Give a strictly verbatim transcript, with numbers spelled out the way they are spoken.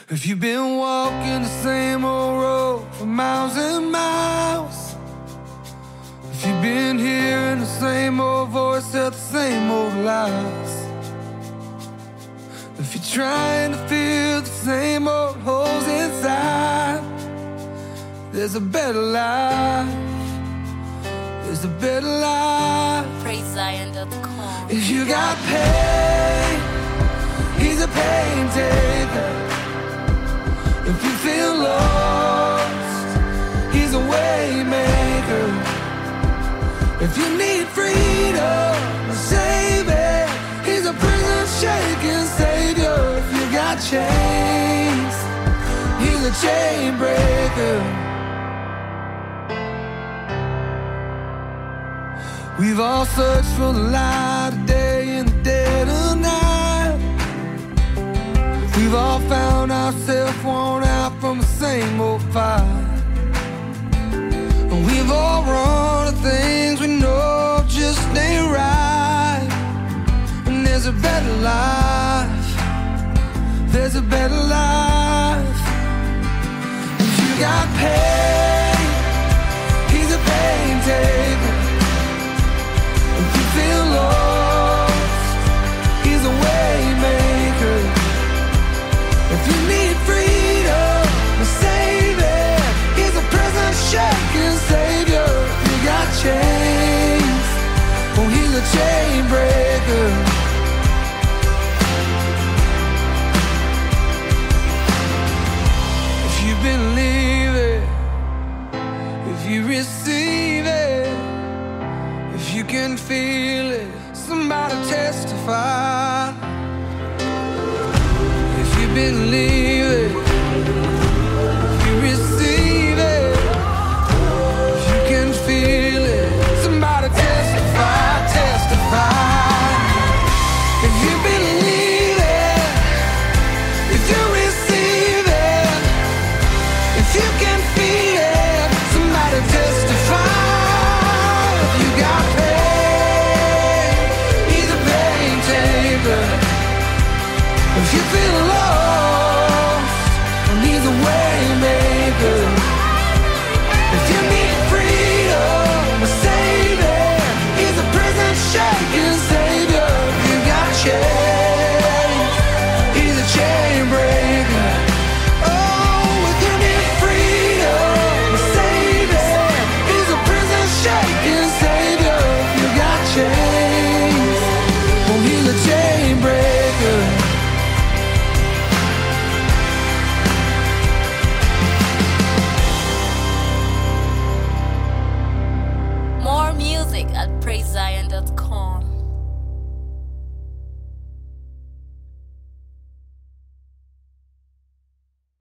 If you've been walking the same old road for miles and miles, if you've been hearing the same old voice at the same old lies, if you're trying to fill the same old holes inside, there's a better life, there's a better life. Praise Zion dot com. If you got pain, he's a pain taker. If you feel lost, he's a way maker. If you need freedom, a savior, he's a prison shaking savior. If you got chains, he's a chain breaker. We've all searched for the light of day in the dead of night. We've all found ourselves worn out from the same old fight. And we've all run to things we know just ain't right. And there's a better life, there's a better life. If you got pain, he's a pain taker. If you feel lost, he's a way maker. If you need freedom, a savior, he's a prison shaking savior. If you got chains, oh, he's a chain breaker. If you believe it, if you receive it, if you can feel it, somebody testify. If you believe it, if you receive it, if you can feel it, somebody testify, testify. If you believe it, if you receive it, if you can feel it, somebody testify. If you got pain, he's a pain taker. If you feel lost, and he's a way maker. If you need freedom, a savior, he's a prison shaking savior. If you got chains, he's a chain breaker. Oh, if you need freedom, a savior, he's a prison shaking savior. If you got chains, oh, he's a chain breaker. More music at praise Zion dot com.